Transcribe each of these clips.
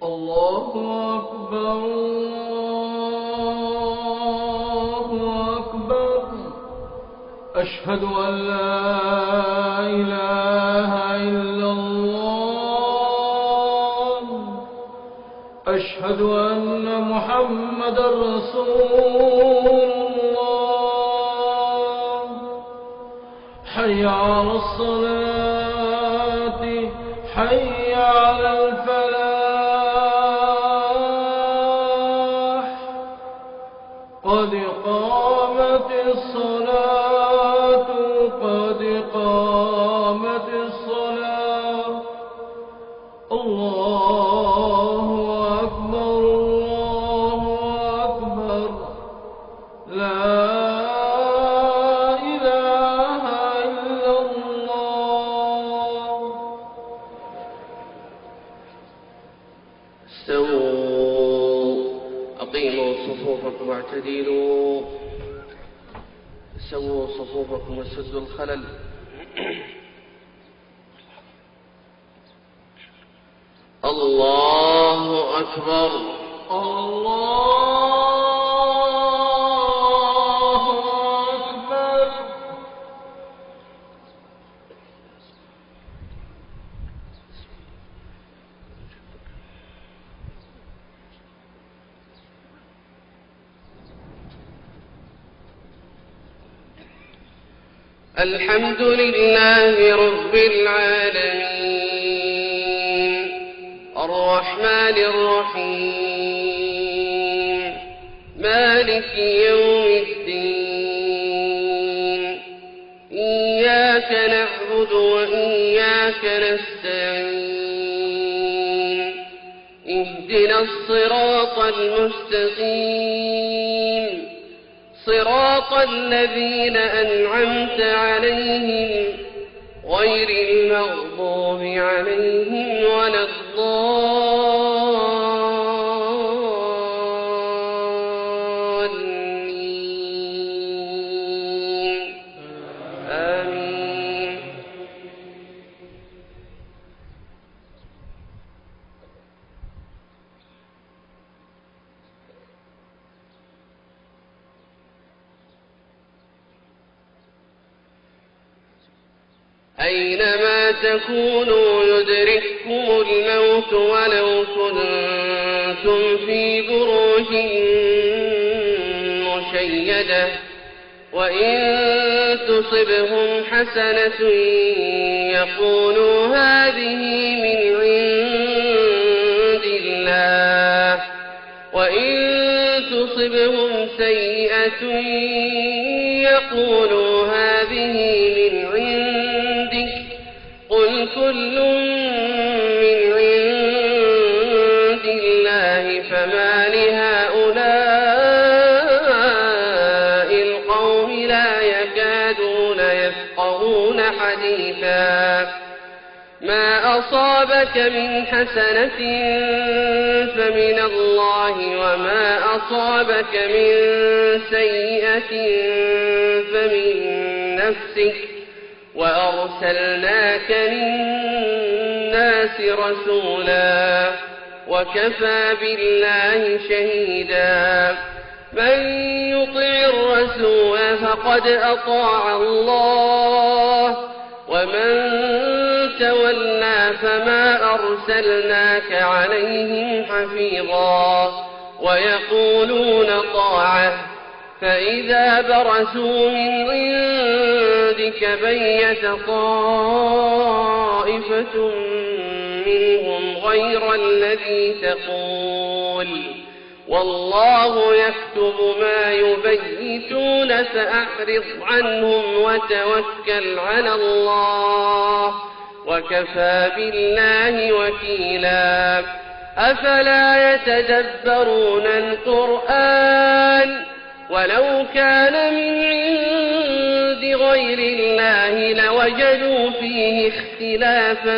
الله أكبر الله أكبر. أشهد أن لا إله إلا الله. أشهد أن محمدا رسول الله. حي على الصلاة حي على الفلاح. قد قامت الصلاة قد قامت الصلاة. الله أكبر الله أكبر. لا إله إلا الله. استووا أقيموا صفوفكم واعتدلوا. سووا صفوفكم وسدوا الخلل. الله أكبر الله أكبر. الحمد لله رب العالمين الرحمن الرحيم مالك يوم الدين. إياك نعبد وإياك نستعين. اهدنا الصراط المستقيم صراط الذين أنعمت عليهم غير المغضوب عليهم ولا الضالين. آمين. أينما تكونوا يدرككم الموت ولو كنتم في بروج مشيدة. وإن تصبهم حسنة يقولوا هذه من عند الله. وإن تصبهم سيئة يقولوا هذه من عندك. قل كل من عند الله فما لهؤلاء القوم لا يكادون يفقهون حديثا. ما أصابك من حسنة فمن الله وما أصابك من سيئة فمن نفسك. وأرسلناك للناس رسولا وكفى بالله شهيدا. من يطع الرسول فقد أطاع الله ومن تولى فما أرسلناك عليهم حفيظا. ويقولون طاعة فإذا برزوا من عندك بيت طائفة منهم غير الذي تقول والله يكتب ما يبيتون فأعرض عنهم وتوكل على الله وكفى بالله وكيلا. أفلا يتدبرون القرآن ولو كان من عند غير الله لوجدوا فيه اختلافا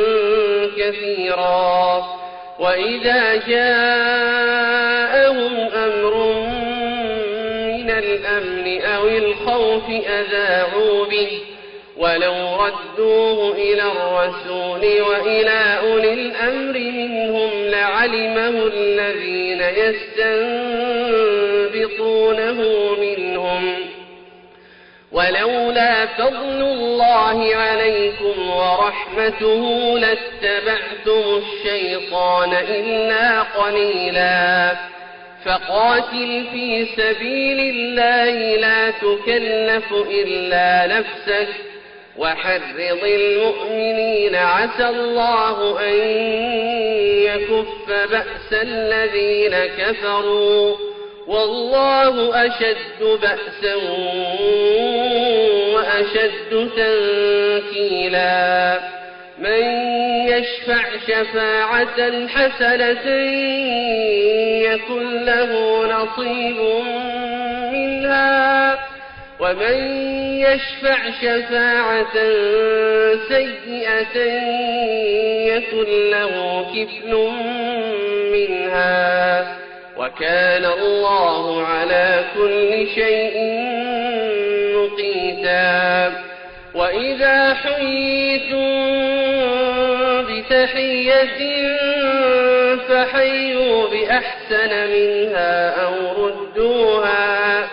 كثيرا. وإذا جاءهم أمر من الأمن أو الخوف أذاعوا به ولو ردوه إلى الرسول وإلى أولي الأمر منهم لعلموه لعلمه الذين يستنبطونه منهم ولولا فضل الله عليكم ورحمته لاتبعتم الشيطان إلا قليلا فقاتل في سبيل الله لا تكلف إلا نفسك وحرض المؤمنين عسى الله أن يكف بأس الذين كفروا والله أشد بأسا وأشد تنكيلا من يشفع شفاعة حسنة يكن له نصيب منها ومن يشفع شفاعة سيئة يكن له كفل منها وكان الله على كل شيء مقيتا وإذا حييتم بتحية فحيوا بأحسن منها أو ردوها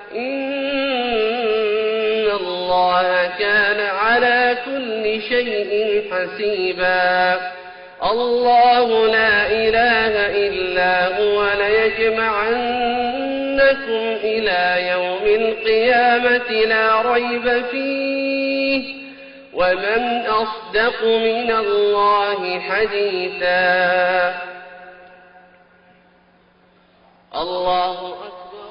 إن الله كان على كل شيء حسيبا الله لا إله إلا هو ليجمعنكم إلى يوم القيامة لا ريب فيه ومن أصدق من الله حديثا الله أكبر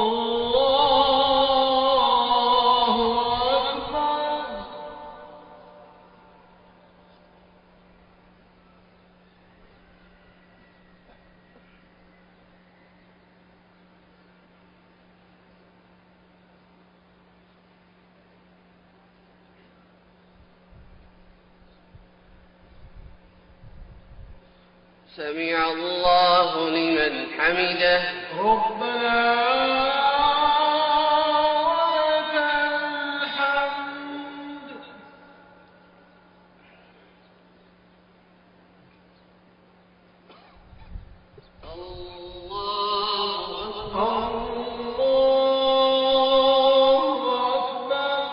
الله أكبر سمع الله لمن حمده ربنا ولك الحمد الله أكبر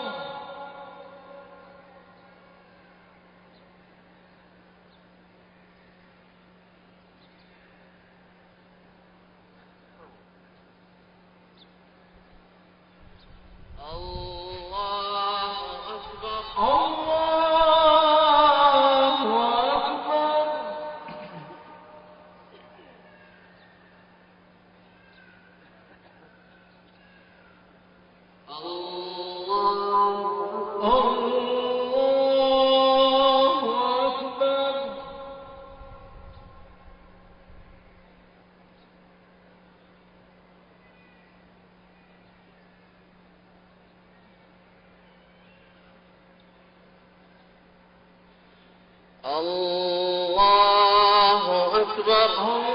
الله أكبر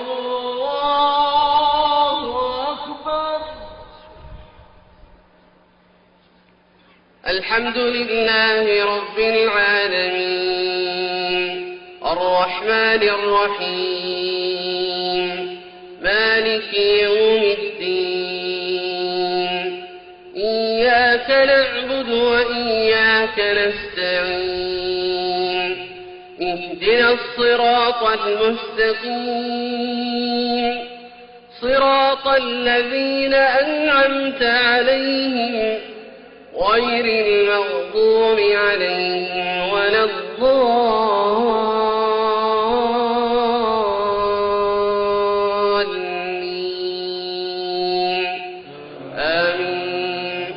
الله أكبر الحمد لله رب العالمين الرحمن الرحيم مالك يوم الدين إياك نعبد وإياك نستعين اهدنا الصراط المستقيم صراط الذين أنعمت عليهم غير المغضوب عليهم ولا الضالين آمين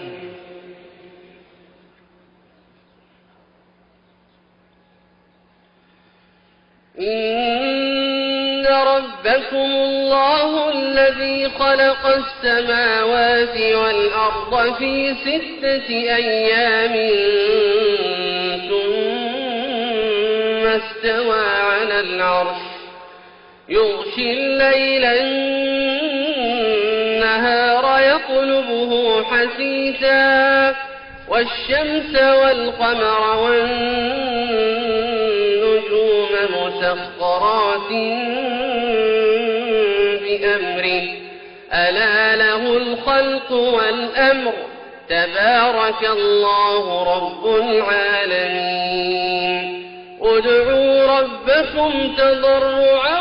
إن ربكم الله الذي خلق السماوات والأرض في 6 أيام ثم استوى على العرش يغشي الليل النهار يطلبه حثيثا والشمس والقمر والنجوم مسخرات بأمره ألا له الخلق والأمر تبارك الله رب العالمين ادعوا ربكم تضرعا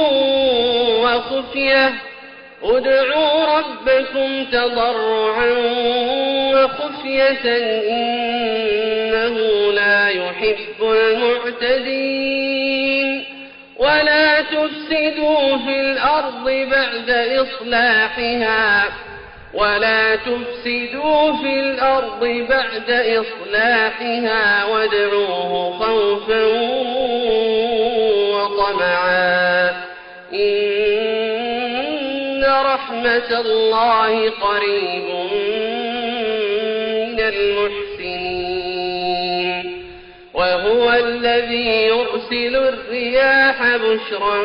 وخفية إنه لا يحب المعتدين ولا تفسدوا في الأرض بعد إصلاحها وادعوه خوفا وطمعا إن رحمة الله قريب من المحسنين وهو الذي يرسل الرياح بشرا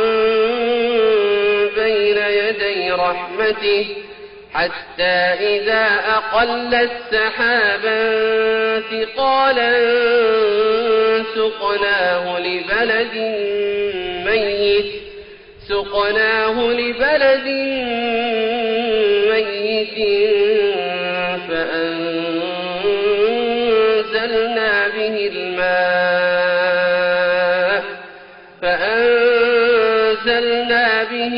بين يدي رحمته حتى إذا أقلت سحابا ثقالا سقناه لبلد ميت فأنزلنا به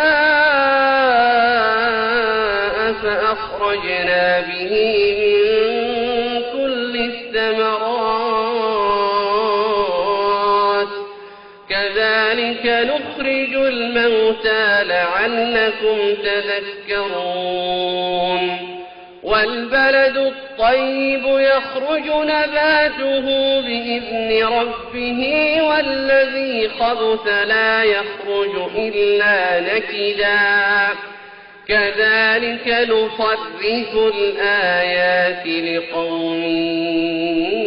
الماء فأخرجنا به من كل الثمرات كذلك نخرج الموتى لعلكم تذكرون والبلد الطيب يخرج نباته بإذن ربه والذي خبث لا يخرج إلا نكدا كذلك نصرف الآيات لقوم